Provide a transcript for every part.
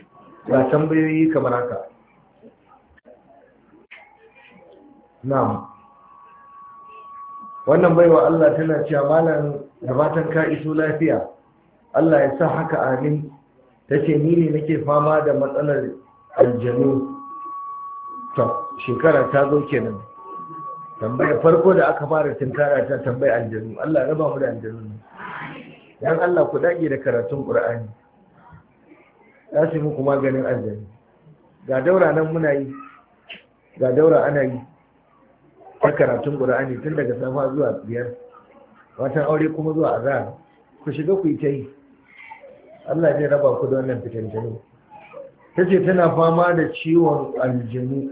ga tambayoyi kamar haka. Na'am. Wannan baiwa Allah tana cewa malam da fatan ka iso lafiya. Allah ya sa haka, amin. Tace ni ne nake fama da matsalar aljanu. To, shekara ta zo kenan. Tambaya farko da aka fara tinkara ta tambaya aljanu. Allah ya raba mu da aljanu. Dan Allah ku dage da karatun Qur'ani. Za su muku maganin aljanu. Ga daura nan muna yi. Ga daura ana yi. Ta karatun Qur'ani tun daga safa zuwa biyar. Watan aure kuma zuwa azhar. Ku shiga ku yi ta yi. Allah zai raba ku da wannan fitintunu. Tace tana fama da ciwon aljanu.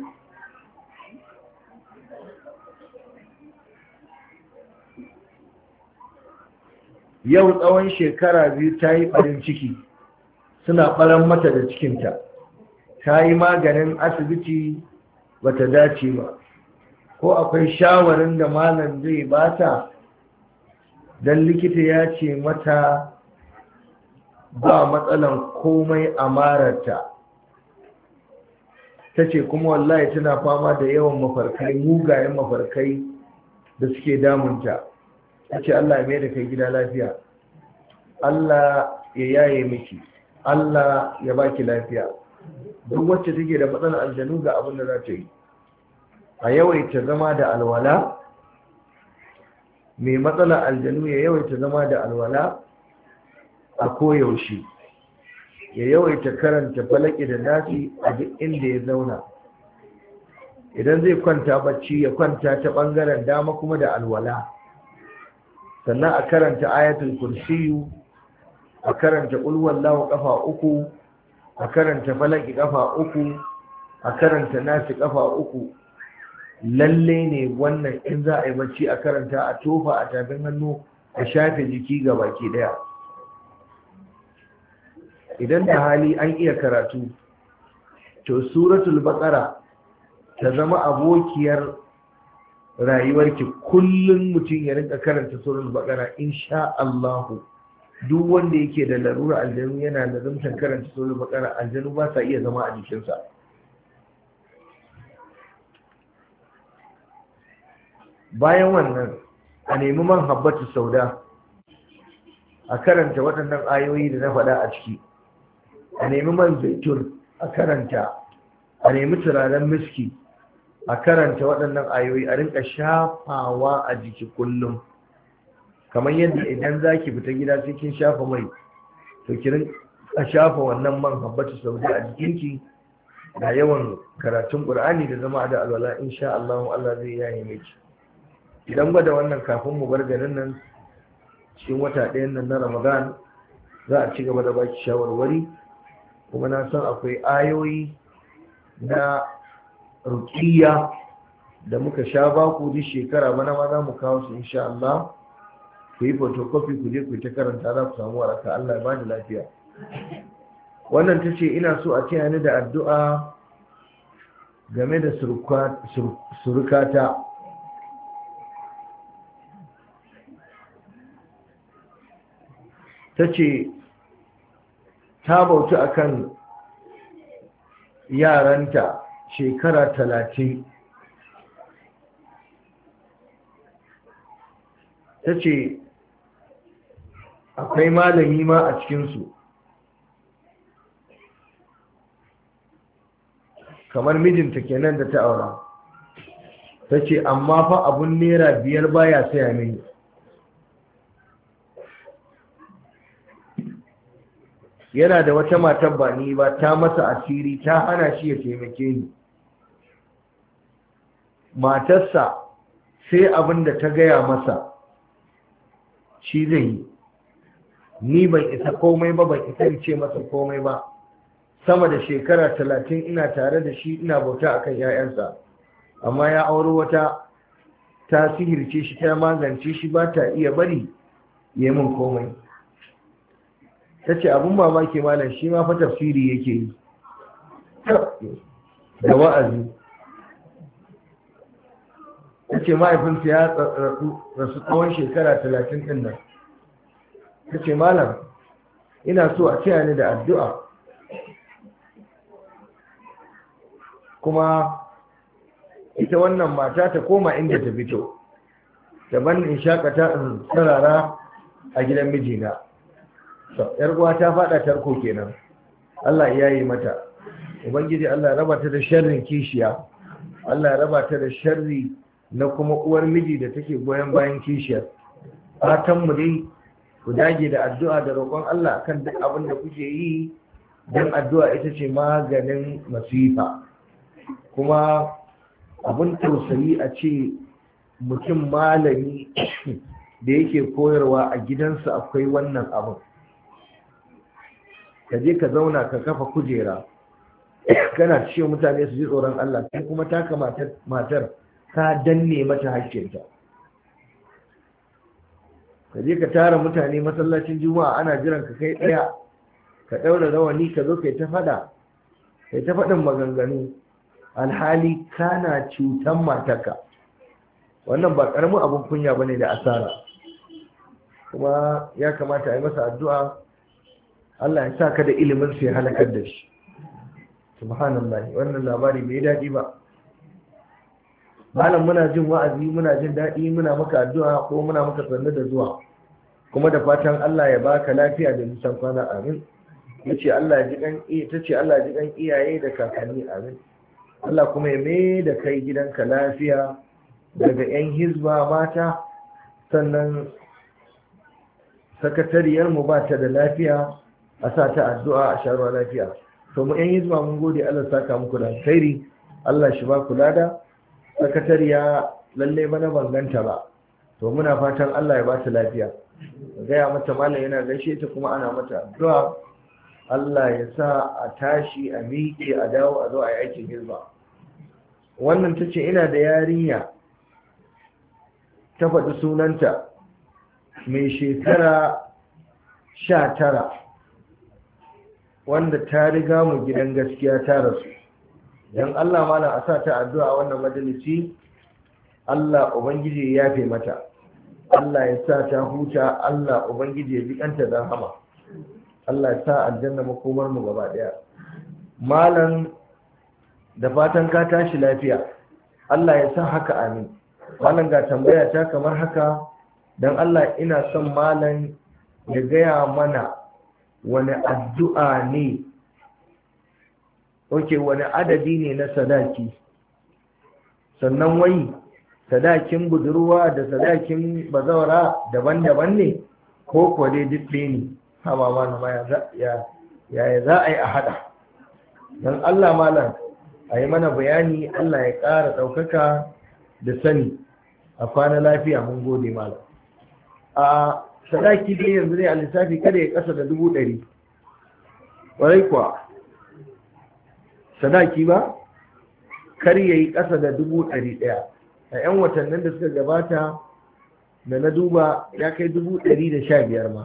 Yau tsawon shekara 2 ta yi ɓarin ciki, suna ɓaran mata da cikinta. Ta yi maganin asibiti ba ta dace ba. Ko akwai shawarin da malam zai bata, don likita ya ce mata ba matsalan komai a mararta. Ta ce kuma wallahi tana fama da yawan mafarkai, mugayen mafarkai da suke damunta. Ta ce Allah ya mai da kai gida lafiya, Allah ya yaye miki, Allah ya baki lafiya. Duk wacce take da matsalar aljanu ga abin da za ta yi. A yawaita zama da alwala, mai matsalar aljanu ya yawaita zama da alwala a koyaushe, ya yawaita karanta falaki da nasi a duk inda ya zauna. Idan zai kwanta bacci ya kwanta ta ɓangaren dama kuma da alwala. Sannan a karanta ayatul kursiyu, a karanta ƙulwallahu ƙafa 3, a karanta falaki ƙafa 3, a karanta nasi ƙafa 3. Lalle ne wannan in za a yi bacci a karanta, a tofa a tafin hannu, a shafe jiki ga baki daya. Idan da hali an iya karatu, to suratul baqara ta zama abokiyar rayuwarki. Kullum mutum ya rinka karanta suratul baqara, insha Allah. Duk wanda yake da larura aljanu yana da zumtan karanta suratul baqara, aljanu ba sa iya zama a jikinsa. Bayan wannan, a nemi man habbatu sauda, a karanta waɗannan ayoyi da na faɗa a ciki. A nemi man zaitun a karanta, a nemi turaren miski a karanta waɗannan ayoyi, a rinka shafawa a jiki kullum. Kamar yadda idan za ki fita gida sai kin shafa mai, to ki rinka shafa wannan man habbatu sauda a jikinki. Da yawan karatun Qur'ani da zama da alwala, insha Allah Allah zai yaye miki. Idan gwada wannan kafin mu bar garin nan cikin wata ɗayan nan na Ramadan, za a ci gaba da baki shawarwari. Kuma na san akwai ayoyi na ruqiyya da muka sha baku duk shekara, bana ma za mu kawo su insha Allah. Ku yi photocopy, ku je ku ta karanta, za ku samu waraka. Allah ya bani lafiya. Wannan ta ce ina so a taya ni da addu'a game da surukata. Ta ce ta bauta akan yaranta shekara 30. Ta ce akwai malami ma a cikinsu, kamar mijinta kenan da ta aura. Ta ce amma fa abun naira 5 baya saya mini. Yana da wata matar ba ni ba, ta masa asiri, ta hana shi ya taimake ni. Matarsa sai abin da ta gaya masa shi zai yi. Ni ban isa komai ba, ban isa in ce masa komai ba. Sama da shekara 30 ina tare da shi, ina bauta akan 'ya'yansa. Amma ya auri wata, ta sihirce shi, ta magance shi, ba ta iya bari ya min komai. Ta ce abin mamaki malam, shi ma fa tafsiri yake yi da wa'azi. Ta ce mahaifinsa ya rasu tsawon shekara 30 ɗin nan. Ta ce malam, ina so a taya ni da addu'a kuma ita wannan mata ta koma inda ta fito, daban in shakata in sarara a gidan mijina. Yar uwa ta fada tarko kenan, Allah ya yi mata. Ubangiji Allah ya raba ta da sharrin kishiya, Allah ya raba ta da sharri na kuma uwar miji da take goyon bayan kishiyar. Fatan mu dai ku dage da addu'a da roƙon Allah kan duk abin da kuke yi, don addu'a ita ce maganin masifa. Kuma abin tausayi a ce mutum malami da yake koyarwa a gidansa akwai wannan abin. Ka je ka zauna ka kafa kujera kana ce mutane su ji tsoron Allah, kai kuma taka matar ka danne mata hakkinta. Ka je ka tara mutane masallacin juma'a ana jiran ka kai ɗaya, ka ɗaura rawani ka zo kai ta faɗin maganganu, alhali kana cutan matarka. Wannan ba ƙaramin abin kunya bane da asara, kuma ya kamata a yi masa addu'a Allah ya sa ka da ilimin su ya halakar da shi. Subhanallah, wannan labari bai daɗi ba. Malam muna jin wa'azi, muna jin daɗi, muna maka addu'a ko muna maka sannu da zuwa, kuma da fatan Allah ya baka lafiya da nisan kwana, amin. Yace Allah ya ji Allah ya ji kan iyaye da kakanni, amin. Allah kuma ya mai da kai gidanka lafiya daga 'yan hizba mata, sannan sakatariyar mu ba ta da lafiya, a sa ta addu'a a sharuwa lafiya. To mu 'yan hizba mun gode, Allah saka muku da alkhairi, Allah shi ba ku lada. Sakatariya lalle bana banganta ba, to muna fatan Allah ya ba ta lafiya. Gaya mata malam yana gaishe ta, kuma ana mata addu'a Allah ya sa a tashi a miƙe a dawo a zo a yi aikin hizba. Wannan ta ce ina da yarinya, ta faɗi sunanta, mai shekara 19, wanda ta riga mu gidan gaskiya ta rasu. Don Allah malam a sa ta addu'a a wannan majalisi, Allah Ubangiji ya yafe mata, Allah ya sa ta huta, Allah Ubangiji ya ji kanta da rahama, Allah ya sa aljanna makomar mu gaba daya. Malam da fatan ka tashi lafiya, Allah ya sa haka, amin. Malam ga tambaya ta kamar haka, dan Allah ina son malam ya gaya mana wani addu'a ne, wani adadi ne na sadaki, sannan wai sadakin budurwa da sadakin bazawara daban-daban ne ko kuwa dai duk ne? Haba malama ya za a yi a hada? Don Allah malam a yi mana bayani, Allah ya ƙara ɗaukaka da sani, a kwana lafiya, mun gode malam. A sadaki dai yanzu ne a lissafi kada ya ƙasa da 100,000, ƙwarai kuwa sadaki ba kar ya yi ƙasa da 100,000. A 'yan watannin da suka gabata da na duba ya kai 115,000 ma.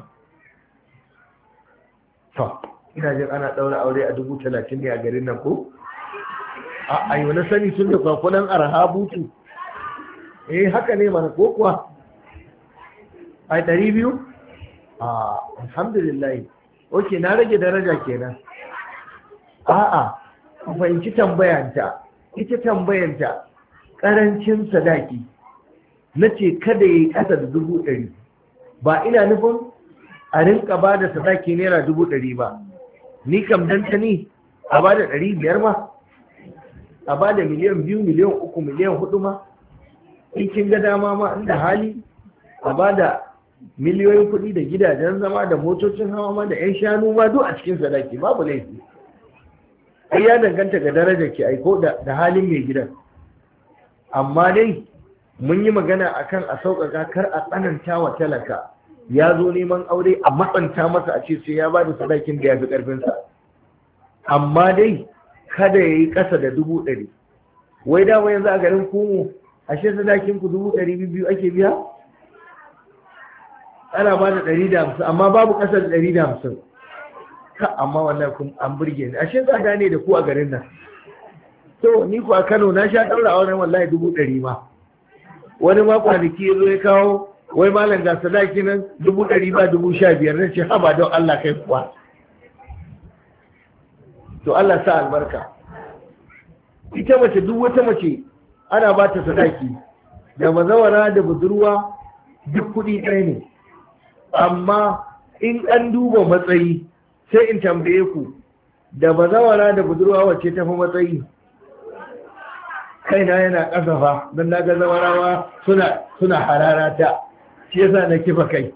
To ina jin ana ɗaura aure a 30,000 ne a garin nan ko? A yi wani sani sun da kwakwalan arha butu. Haka ne mana ko kuwa? Ai 200? Alhamdulillah. Ok, na rage daraja kenan. A'a, ku fahimci tambayanta. Ita tambayanta ƙarancin sadaki. Na ce kada ya yi ƙasa da 100,000. Ba ina nufin a rinka ba da sadaki naira 100,000 ba. Ni kam dan ta ni a ba da 500 ma, a ba da miliyan 2, miliyan 3, miliyan 4 ma. In kin ga dama ma inda hali a ba da miliyoyin kuɗi da gidajen zama da motocin hawa ma da 'yan shanu ma duk a cikin sadaki, babu laifi. Ai ya danganta ga darajar ki aiko da halin mai gidan. Amma dai mun yi magana akan a sauƙaƙa, kar a tsananta wa talaka. Ya zo neman aure a matsanta masa a ce sai ya ba da sadakin da ya fi ƙarfinsa. Amma dai kada ya yi ƙasa da 100,000. Wai dama yanzu a garin Kumu ashe sadakin ku 200,000 ake biya? Ana ba da 150, amma babu ƙasa da 150. Amma wannan kun an burge ni, ashe za gane da ku a garin nan. To ni ku a Kano na sha ɗaura auren wallahi 100,000 ma. Wani ma kwanaki ya zo ya kawo, wai malam ga sadaki nan 100,000 ba 15,000. Na ce haba don Allah kai kuwa. To Allah sa albarka. ita mace duk wata mace ana ba ta sadaki, da bazawara da budurwa duk kuɗi ɗaya ne, amma in an duba matsayi sai in tambaye ku, da bazawara da budurwa wacce tafi matsayi? Kaina yana ƙasafa don na ga zawarawa suna hararata, shi yasa na kifa kai.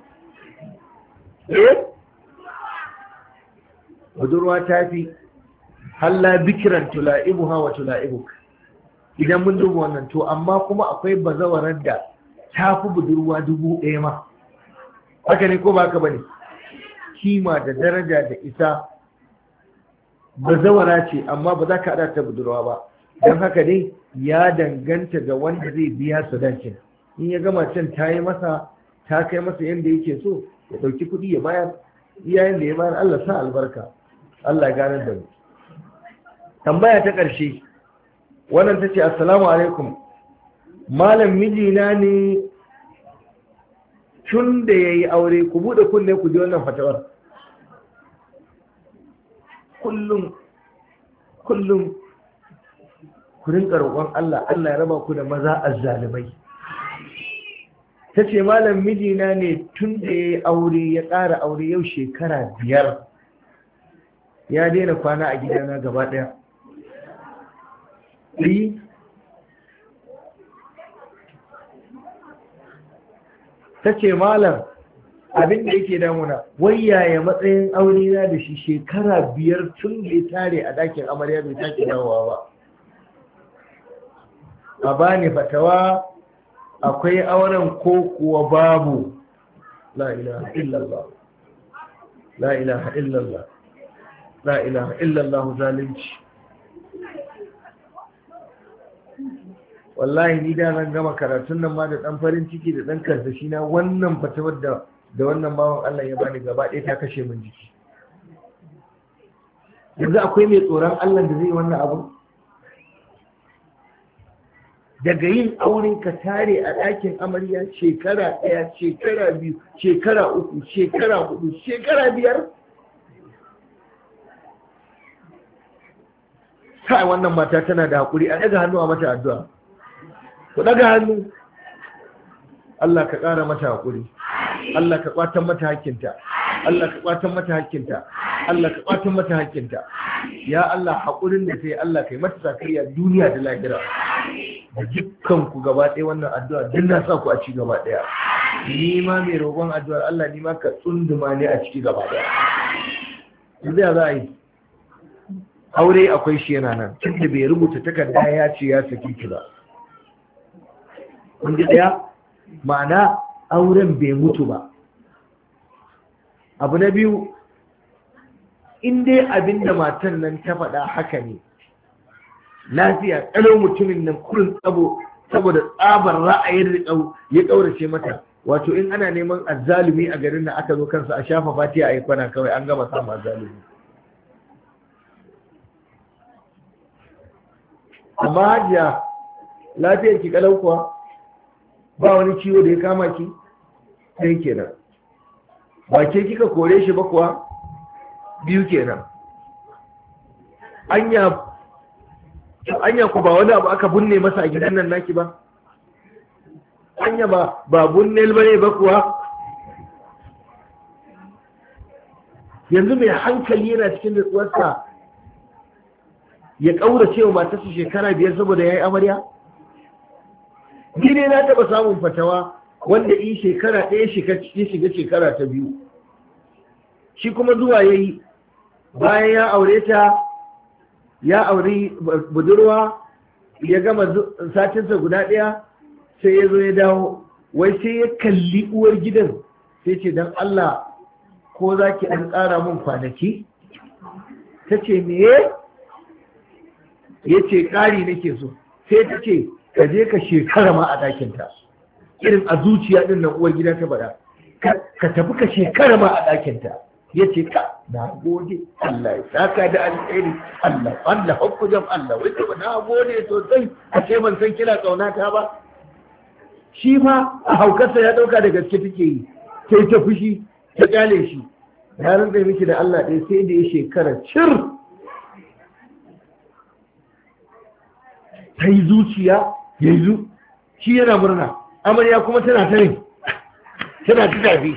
Budurwa ta fi halla bikiran tula'ibuha wa tula'ibuk, idan mun duba wannan to, amma kuma akwai bazawarar da ta fi budurwa 1000 ma, haka ne ko ba haka bane? Kima da daraja da isa, bazawara ce amma ba za ka haɗa ta budurwa ba, don haka ne ya danganta ga wanda zai biya sadakin. In ya gama can ta yi masa, ta kai masa yadda yake so, ya ɗauki kuɗi ya bayar, iyayen da ya bayar Allah sa albarka, Allah ya ganar da mu. Tambaya ta ƙarshe, wannan ta ce assalamu alaikum, malam mijina ne tun da ya yi aure, ku buɗe kunne ku ji wannan fatawar. Kullum ku rinka roƙon Allah, Allah ya raba ku da maza azzalumai. Ta ce malam mijina ne tun da ya yi aure, ya ƙara aure yau shekara 5, ya daina kwana a gidana gaba ɗaya. Ta ce malam abin da yake damuna, wai yaya matsayin aure na da shi shekara 5 tun da ya tare a dakin amarya bai take dawowa ba. A bani fatawa, akwai auren ko kuwa babu? La ilaha illallah, la ilaha illallah, la ilaha illallah, zalunci. Wallahi ni da zan gama karatun nan ma da dan farin ciki da dan karsashi na, wannan fatawar da wannan bawan Allah ya bani gaba ɗaya ta kashe min jiki. Yanzu akwai mai tsoron Allah da zai wannan abu? Daga yin auren ka tare a ɗakin amarya shekara 1, shekara 2, shekara 3, shekara 4, shekara 5? Kai wannan mata tana da haƙuri, a ɗaga hannu a mata addu'a. Ku ɗaga hannu. Allah ka ƙara mata haƙuri, Allah ka ƙwatan mata hakkinta, Allah ka ƙwatan mata hakkinta, Allah ka ƙwatan mata hakkinta. Ya Allah, haƙurin da sai Allah kai mata sakayya duniya da lahira. Da dukkan ku gaba ɗaya wannan addu'a duk na sa ku a ci gaba ɗaya. Ni ma mai roƙon addu'ar Allah, ni ma ka tsunduma ne a ciki gaba ɗaya. Yanzu za a yi aure, akwai shi yana nan, tunda bai rubuta takarda ya ce ya saki ki ba. Kun ji ɗaya? Ma'ana auren bai mutu ba. Abu na biyu, in dai abin da matan nan ta faɗa haka ne, lafiya ƙalau mutumin nan kurin saboda tsabar ra'ayin ya ƙaurace mata, wato in ana neman azzalumi a garin da aka zo kansa a shafa fatiha a yi kwana kawai, an gama samun azzalumi. Amma hajiya, lafiyar ki ƙalau kuwa, ba wani ciwo da ya kama ki? Sai kenan. Ba ke kika kore shi ba kuwa? 2 kenan. Anya ku ba wani abu aka binne masa a gidan nan naki ba? Anya ba bunnel bane ba kuwa? Yanzu mai hankali yana cikin nutsuwarsa ya ƙaurace wa matarsa shekara 5 saboda ya yi amarya? Ni ne na taɓa samun fatawa wanda in shekara 1 ya shiga shekara ta 2. Shi kuma zuwa ya yi bayan ya aure ta, ya auri budurwa, ya gama satinsa guda 1 sai ya zo ya dawo, wai sai ya kalli uwar gidan sai ce don Allah ko za ki ɗan ƙara mun kwanaki? Ta ce me? Ya ce ƙari nake so. Sai ta ce ka je ka shekara ma a ɗakinta, irin a zuciya ɗin nan uwar gida ta faɗa, ka tafi ka shekara ma a ɗakinta. Ya ce ka na gode, Allah ya saka da alheri, Allah hakkujam Allah, wai ta na gode sosai, a ce ban san kina ƙaunata ba. Shi ma a haukarsa ya ɗauka da gaske take yi, sai ta fushi ta ƙyale shi. Ya rinka miki da Allah ɗaya sai da ya shekara cir. ta yi zuciya yanzu shi yana murna, amarya kuma tana ta ne tana ta tafi.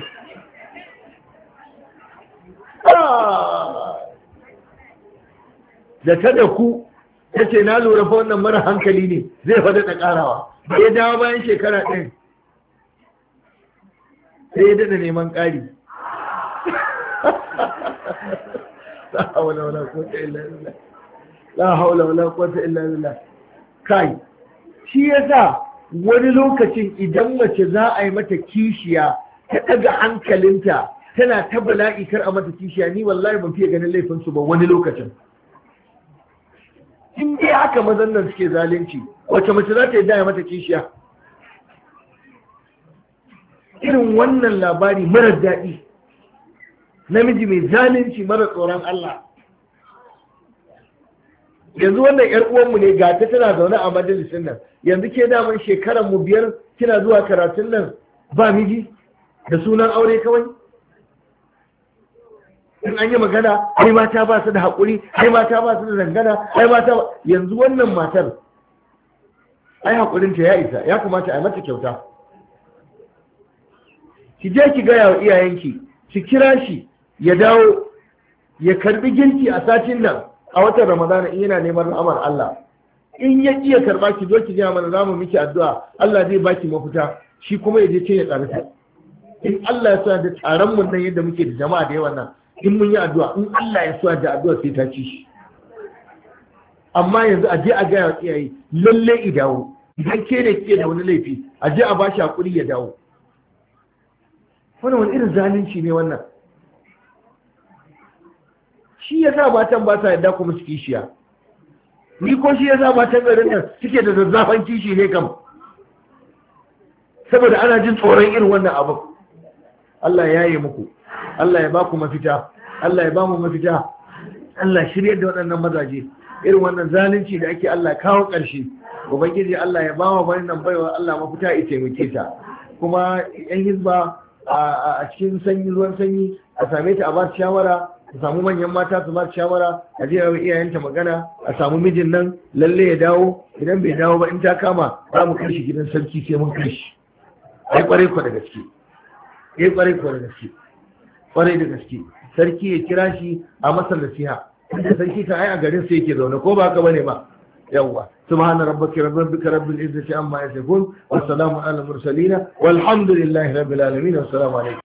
Da ta da ku ta ce na lura fa wannan mara hankali ne zai faɗa da ƙarawa, da ya dawo bayan shekara ɗin sai ya daɗa neman ƙari. La haula wala quwwata illa billah, la haula wala quwwata illa billah. Kai shi yasa wani lokacin idan mace za a yi mata kishiya ta ɗaga hankalinta tana ta bala'i kar a mata kishiya, ni wallahi ban fiye ganin laifin su ba wani lokacin. In dai haka mazan nan suke zalunci, wace mace za ta yi daya mata kishiya? Irin wannan labari marar daɗi, namiji mai zalunci mara tsoron Allah. Yanzu wannan ‘yar uwanmu ne ga ta tana zaune a majalisin nan, yanzu ke daman shekaran mu 5 kina zuwa karatun nan ba miji da sunan aure kawai. In an yi magana, ai mata ba su da haƙuri, ai mata ba su da dangana, ai mata ba. Yanzu wannan matar, ai haƙurinta ya isa, ya kamata a mata kyauta. Ki je ki gaya wa iyayenki, ki kira shi ya dawo, ya karbi girki a satin nan a watan Ramadana in yana neman rahmar Allah. In ya iya karba ki zo ki gaya mana za mu miki addu'a, Allah zai baki mafita, shi kuma ya je ce ya tsarata. In Allah ya sa da taron mun nan yadda muke da jama'a da yawan nan, in mun yi addu'a, in Allah ya sa da addu'a sai ta ci shi. Amma yanzu a je a gaya wa iyaye lalle i dawo, idan ke da ke da wani laifi a je a ba shi hakuri ya dawo. Wannan wani irin zalunci ne wannan? Shi ya sa matan ba sa yadda kuma su kishiya. Ni ko shi ya sa matan garin nan suke da zazzafan kishi ne kam, saboda ana jin tsoron irin wannan abu. Allah ya yi muku, Allah ya ba ku mafita, Allah ya ba mu mafita, Allah shirya da waɗannan mazaje. Irin wannan zalunci da ake Allah kawo ƙarshe. Ubangiji Allah ya ba wa wannan baiwa Allah mafita ya taimake ta. Kuma yan hizba a cikin sanyi, ruwan sanyi, a same ta a ba shawara, a samu manyan mata su ba shawara, a je a iyayenta magana, a samu mijin nan lalle ya dawo, idan bai dawo ba in ta kama za mu kai shi gidan sarki sai mun kai shi. Ai kwarai ko da gaske, kwarai ko da gaske, kwarai da gaske. Sarki ya kira shi a masa nasiha, inda sarki ta ai a garin sai yake zaune ko ba ka bane ba. Yawwa, subhana rabbika rabbil izzati amma yasifun, wa salamun ala mursalin, walhamdulillahi rabbil alamin, assalamu alaikum.